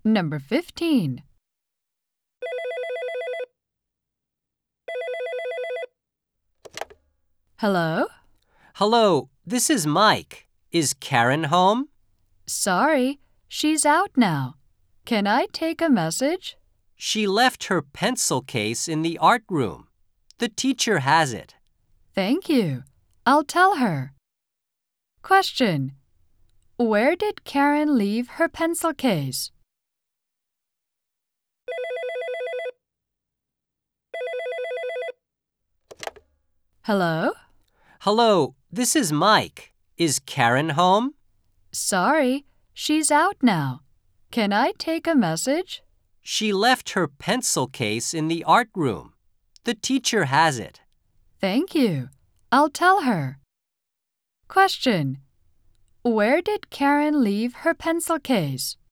Number 15. Hello? Hello, this is Mike. Is Karen home? Sorry, she's out now. Can I take a message? She left her pencil case in the art room. The teacher has it. Thank you. I'll tell her. Question. Where did Karen leave her pencil case? Hello? Hello, this is Mike. Is Karen home? Sorry, she's out now. Can I take a message? She left her pencil case in the art room. The teacher has it. Thank you. I'll tell her. Question. Where did Karen leave her pencil case?